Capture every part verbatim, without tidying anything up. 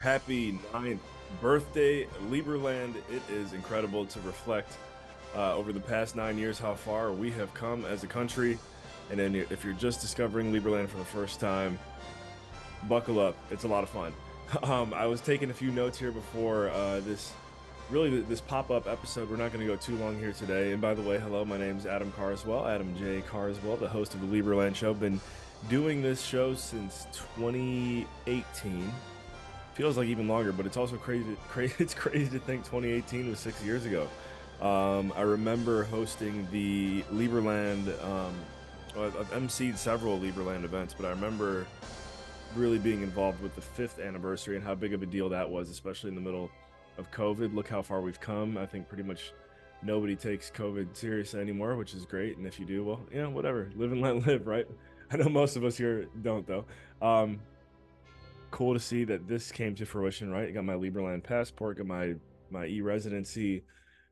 Happy ninth birthday, Liberland. It is incredible to reflect uh, over the past nine years how far we have come as a country. And then if you're just discovering Liberland for the first time, buckle up. It's a lot of fun. Um, I was taking a few notes here before uh, this, really this pop-up episode. We're not going to go too long here today. And by the way, hello, my name's Adam Carswell, Adam J. Carswell, the host of the Liberland Show. Been doing this show since twenty eighteen. Feels like even longer, but it's also crazy. crazy it's crazy to think twenty eighteen was six years ago. Um, I remember hosting the Liberland. Um, I've emceed several Liberland events, but I remember really being involved with the fifth anniversary and how big of a deal that was, especially in the middle of COVID. Look how far we've come. I think pretty much nobody takes COVID seriously anymore, which is great. And if you do, well, you know, whatever, live and let live, right? I know most of us here don't, though. Um, cool to see that this came to fruition, right? I got my Liberland passport, got my my e-residency.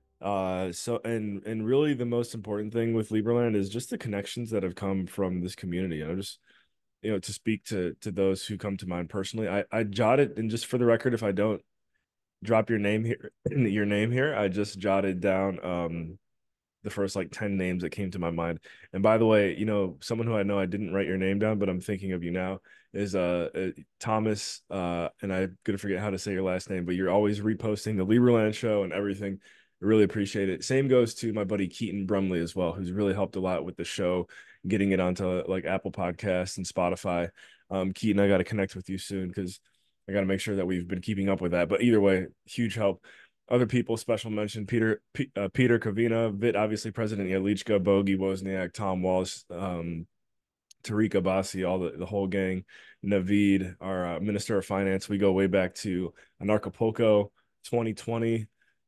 Uh, so and and really the most important thing with Liberland is just the connections that have come from this community. You know, just you know, to speak to to those who come to mind personally. I I jotted, and just for the record, if I don't drop your name here, your name here, I just jotted down um the first like ten names that came to my mind. And by the way, you know, someone who I know I didn't write your name down, but I'm thinking of you now is uh, uh Thomas. Uh, and I'm gonna forget how to say your last name, but you're always reposting the Liberland show and everything. I really appreciate it. Same goes to my buddy Keaton Brumley as well, who's really helped a lot with the show, getting it onto like Apple Podcasts and Spotify. Um, Keaton, I got to connect with you soon because I got to make sure that we've been keeping up with that. But either way, huge help. Other people, special mention, Peter P, uh, Peter Kavina, Vit, obviously President Yelichka, Bogey Wozniak, Tom Walsh, um, Tariq Abbasi, all the, the whole gang, Naveed, our uh, Minister of Finance. We go way back to Anarchapulco, twenty twenty.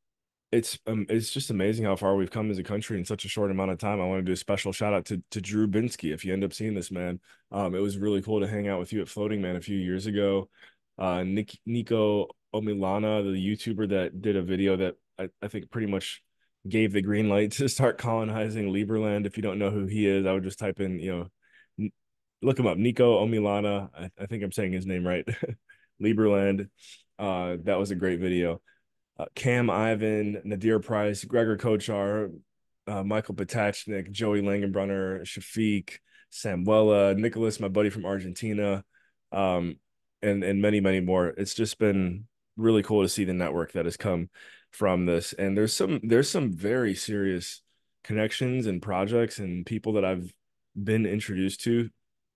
It's um, it's just amazing how far we've come as a country in such a short amount of time. I want to do a special shout out to to Drew Binsky. If you end up seeing this, man, um, it was really cool to hang out with you at Floating Man a few years ago. Uh, Nick, Nico Omilana, the YouTuber that did a video that I, I think pretty much gave the green light to start colonizing Liberland. If you don't know who he is, I would just type in, you know, look him up. Nico Omilana. I, I think I'm saying his name right. Liberland. Uh, that was a great video. Uh, Cam Ivan, Nadir Price, Gregor Kochar, uh, Michael Potachnik, Joey Langenbrunner, Shafiq, Samuela, Nicholas, my buddy from Argentina, um, and and many, many more. It's just been really cool to see the network that has come from this. And there's some there's some very serious connections and projects and people that I've been introduced to,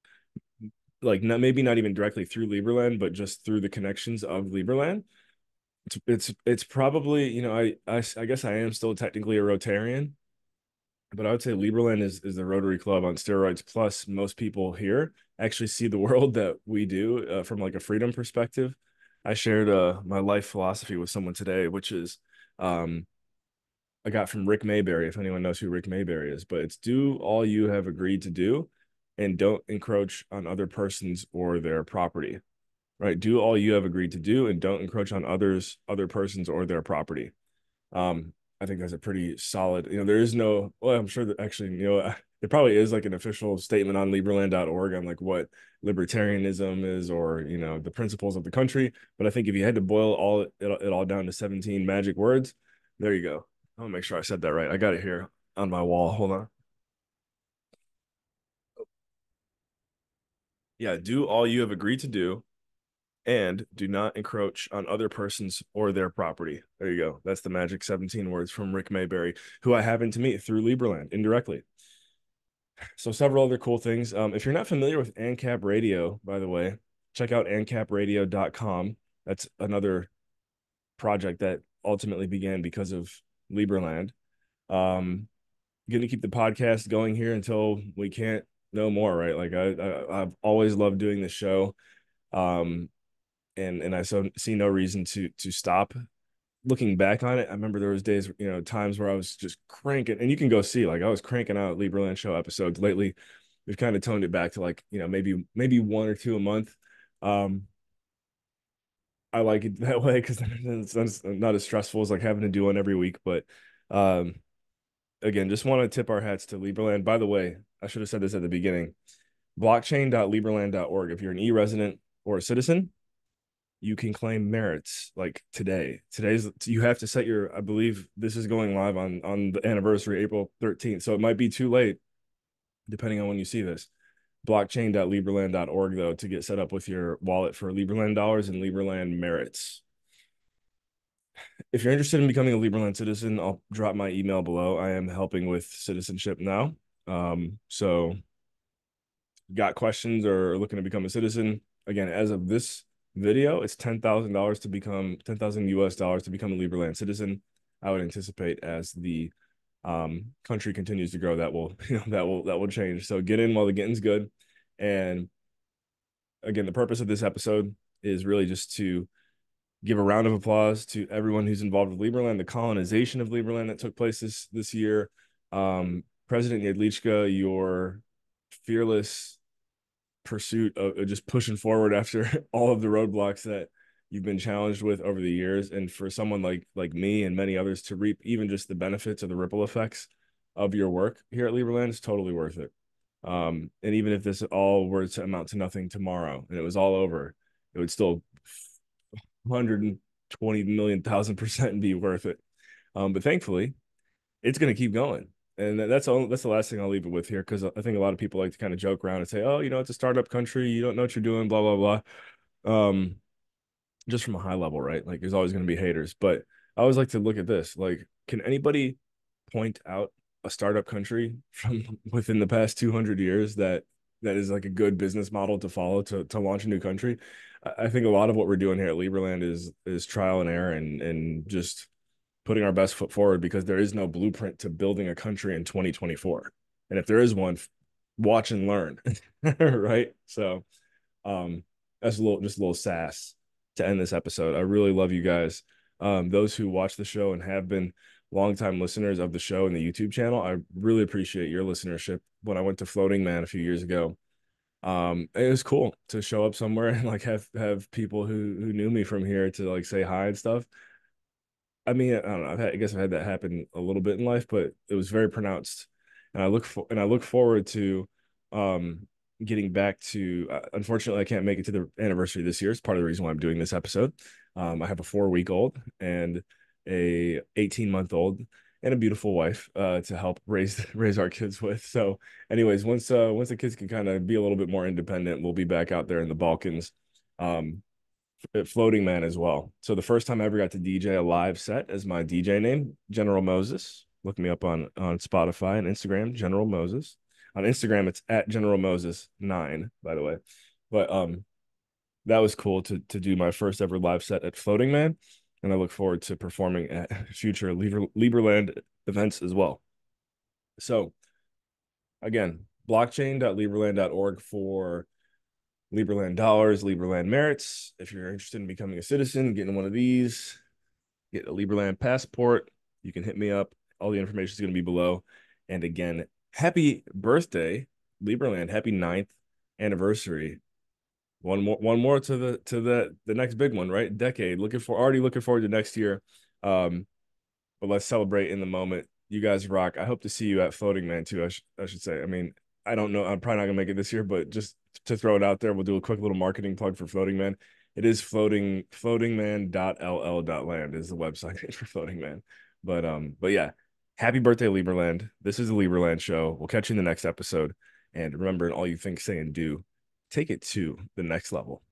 like not maybe not even directly through Liberland, but just through the connections of Liberland. It's it's it's probably, you know, I, I I guess I am still technically a Rotarian, but I would say Liberland is is the Rotary Club on steroids. Plus, most people here actually see the world that we do uh, from like a freedom perspective. I shared uh my life philosophy with someone today, which is um I got from Rick Mayberry, if anyone knows who Rick Mayberry is, but it's do all you have agreed to do and don't encroach on other persons or their property, right? Do all you have agreed to do and don't encroach on others, other persons or their property. Um, I think that's a pretty solid, you know, there is no, well, I'm sure that actually, you know, there probably is like an official statement on liberland dot org on like what libertarianism is or, you know, the principles of the country. But I think if you had to boil all it, it all down to seventeen magic words, there you go. I'll make sure I said that right. I got it here on my wall. Hold on. Yeah, do all you have agreed to do and do not encroach on other persons or their property. There you go. That's the magic seventeen words from Rick Mayberry, who I happen to meet through Liberland indirectly. So several other cool things. Um, if you're not familiar with ANCAP Radio, by the way, check out ancap radio dot com. That's another project that ultimately began because of Liberland. Um, going to keep the podcast going here until we can't no more, right? Like I, I I've always loved doing this show. Um, and and I so see no reason to to stop. Looking back on it, I remember there was days, you know, times where I was just cranking, and you can go see, like I was cranking out Liberland show episodes. Lately, we've kind of toned it back to like, you know, maybe maybe one or two a month. Um, I like it that way because it's, it's not as stressful as like having to do one every week. But um, again, just want to tip our hats to Liberland. By the way, I should have said this at the beginning. blockchain dot liberland dot org. If you're an e-resident or a citizen, you can claim merits like today. Today's you have to set your, I believe this is going live on on the anniversary, April thirteenth. So it might be too late, depending on when you see this. blockchain dot liberland dot org though to get set up with your wallet for Liberland dollars and Liberland merits. If you're interested in becoming a Liberland citizen, I'll drop my email below. I am helping with citizenship now. Um, so got questions or looking to become a citizen, again, as of this video, it's ten thousand dollars to become ten thousand U S dollars to become a Liberland citizen. I would anticipate as the um, country continues to grow, that will, you know, that will, that will change. So get in while the getting's good. And again, the purpose of this episode is really just to give a round of applause to everyone who's involved with Liberland, the colonization of Liberland that took place this this year. Um, President Jedlicka, your fearless pursuit of, of just pushing forward after all of the roadblocks that you've been challenged with over the years, and for someone like like me and many others to reap even just the benefits of the ripple effects of your work here at Liberland is totally worth it. Um, and even if this all were to amount to nothing tomorrow and it was all over, it would still one hundred twenty million thousand percent be worth it. Um, but thankfully, it's going to keep going. And that's all, that's the last thing I'll leave it with here, because I think a lot of people like to kind of joke around and say, oh, you know, it's a startup country. You don't know what you're doing, blah, blah, blah. Um, just from a high level, right? Like there's always going to be haters. But I always like to look at this. Like, can anybody point out a startup country from within the past two hundred years that that is like a good business model to follow to to launch a new country? I think a lot of what we're doing here at Liberland is is trial and error and and just putting our best foot forward, because there is no blueprint to building a country in twenty twenty-four. And if there is one, watch and learn. Right? So um that's a little just a little sass to end this episode. I really love you guys. Um, those who watch the show and have been longtime listeners of the show and the YouTube channel, I really appreciate your listenership. When I went to Floating Man a few years ago, um, it was cool to show up somewhere and like have have people who who knew me from here to like say hi and stuff. I mean, I don't know. I've had, I guess I've had that happen a little bit in life, but it was very pronounced. And I look for and I look forward to um getting back to. Uh, unfortunately, I can't make it to the anniversary this year. It's part of the reason why I'm doing this episode. Um, I have a four week old and a eighteen month old and a beautiful wife uh, to help raise raise our kids with. So, anyways, once uh, once the kids can kind of be a little bit more independent, we'll be back out there in the Balkans. Um, Floating Man as well. So the first time I ever got to D J a live set as my D J name, General Moses. Look me up on on Spotify and Instagram, General Moses. On Instagram, it's at General Moses nine, by the way. But um, that was cool to to do my first ever live set at Floating Man, and I look forward to performing at future Liber, Liberland events as well. So again, blockchain dot liberland dot org for Liberland dollars, Liberland merits. If you're interested in becoming a citizen, getting one of these, get a Liberland passport, you can hit me up. All the information is going to be below. And again, happy birthday, Liberland. Happy ninth anniversary. One more, one more to the to the the next big one, right? Decade. Looking for already looking forward to next year. Um, but let's celebrate in the moment. You guys rock. I hope to see you at Floating Man too. I, sh- I should say. I mean, I don't know. I'm probably not gonna make it this year, but just to throw it out there, we'll do a quick little marketing plug for Floating Man. It is floating floatingman dot l l dot land is the website for Floating Man. But um, but yeah, happy birthday, Liberland. This is the Liberland show. We'll catch you in the next episode. And remember, in all you think, say, and do, take it to the next level.